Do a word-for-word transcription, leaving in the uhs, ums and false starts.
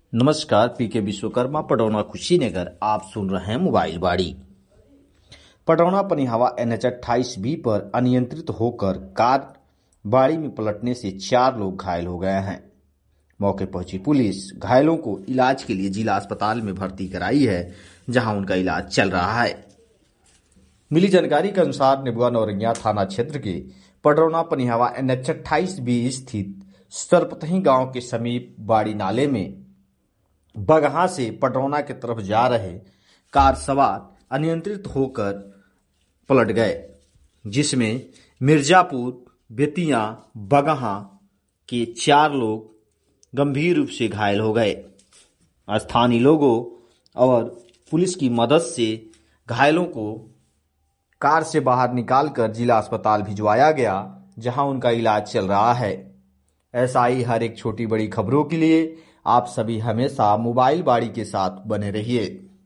नमस्कार, पीके विश्वकर्मा पडरौना कुशीनगर। आप सुन रहे हैं मोबाइल बाड़ी। पडरौना पनिहावा एन एच अट्ठाईस बी पर अनियंत्रित होकर कार बाड़ी में पलटने से चार लोग घायल हो गए हैं। मौके पहुंची पुलिस घायलों को इलाज के लिए जिला अस्पताल में भर्ती कराई है, जहां उनका इलाज चल रहा है। मिली जानकारी के अनुसार नेबुआ नौरंगिया थाना क्षेत्र के पडरौना पनिहावा एन एच अट्ठाईस बी स्थित सरपतही गांव के समीप बाड़ी नाले में बगहा से पडरौना की तरफ जा रहे कार सवार अनियंत्रित होकर पलट गए, जिसमें मिर्जापुर, बेतिया, बगहा के चार लोग गंभीर रूप से घायल हो गए। स्थानीय लोगों और पुलिस की मदद से घायलों को कार से बाहर निकालकर जिला अस्पताल भिजवाया गया, जहां उनका इलाज चल रहा है। ऐसा ही हर एक छोटी बड़ी खबरों के लिए आप सभी हमेशा मोबाइल बाड़ी के साथ बने रहिए।